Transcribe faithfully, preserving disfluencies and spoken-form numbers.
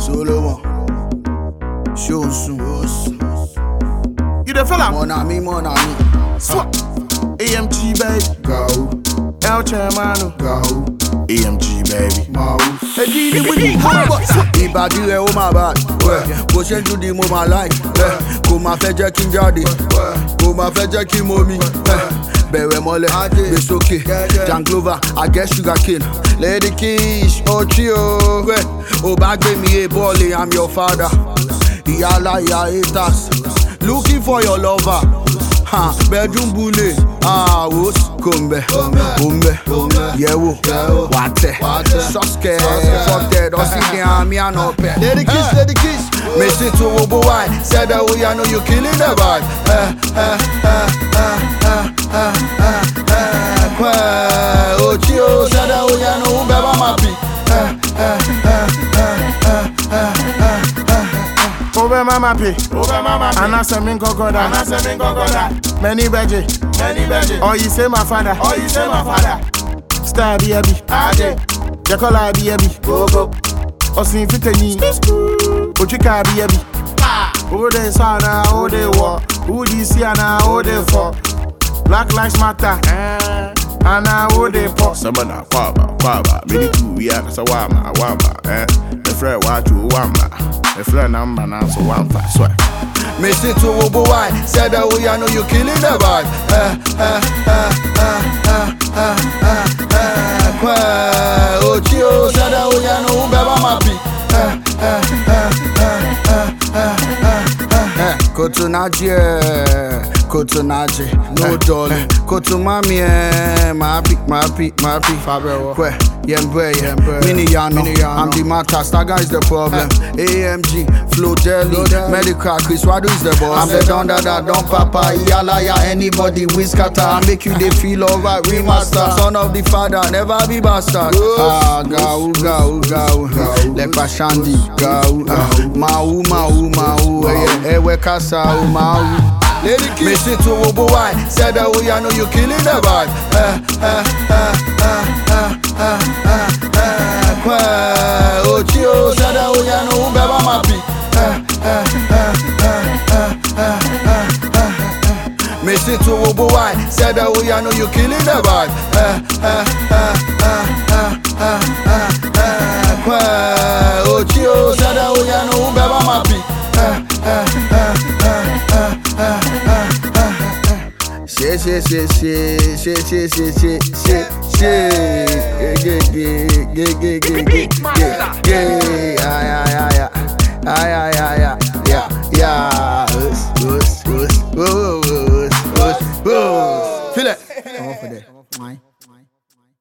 Solo one. Show soon. You the fella? Mon ami, mon ami. Swap. A M G baby. Go. El Chairmano. Go. A M G baby. Mouse. Hey, Dini with the combo. Ìbàdí rẹ̀ ó máa bá bó ṣe ń dúdú mo máa láì kò máa fẹ́ jẹ́ kí n jáde kò máa fẹ́ jẹ́ kí n momi bẹ̀rẹ̀ mọ́lẹ̀ gbé sókè Janglova I get sugar cane Lady Kish ọtí o ò bá gbé mi yé bọ́ọ̀lì I'm your father ìyá aláya haters looking for your lover ha bedroom bully ah wos kombe kombe yewo wate soske fuck that oxygen me and up Lady Kiss Lady Kiss me sit to obo why said that we know you killing the vibe eh eh eh eh eh eh kwa ochi o said that we know beba mapi eh eh eh eh Over mama pay, over mama pay. Anasa minko goda, Anasa minko goda. Many beje, many beje. Oh you say my father, oh you say my father. Star baby, Aje. Jacola baby, go go. Osin fiteni, Ochika baby. Ah. Who they sana, who they war, who they see ana, who they for. Black lives matter, and now who they for. Samana kwaba kwaba, many two we are sawama wama eh. The friend watch you wama. The friend number now so one fast swear. Me sit to obo why said that we know you killing the vibe eh eh eh eh eh eh eh kwa ochi o said that we know beba mapi eh eh eh eh eh Kotunaji Kotunaji no dolly Kotumami eh mapi mapi mapi Fabio kwe Yembre, yembre, mini yano. I'm the master, Stagger is the problem. A M G, Flow Jelly, Medical, Chris Wadu is the boss. I'm the don da da don papa, yala ya anybody whiskata. I make you they feel alright, remaster. Son of the father, never be bastard. Ah, gau, gau, gau, like Bashandi, gau, mau, mau, mau, eh, we casa, mau. Lady Kiss, me sit to obo why said that we know you killing the vibe. Eh, eh, eh, eh, eh, eh, eh, kwa ochi o said that we know beba mapi. Eh, eh, eh, eh, eh, eh, eh. Me sit to obo why said that we know you killing the vibe. Eh, eh, eh, eh, eh, eh, eh, kwa ochi o said that we know beba mapi. Eh, eh, eh, eh, eh. Shit, shit, shit, shit, shit, shit, shit, shit, shit, shit. Yeah, yeah, yeah, yeah, yeah, yeah, yeah, yeah, yeah, yeah, yeah, yeah, yeah, yeah, yeah.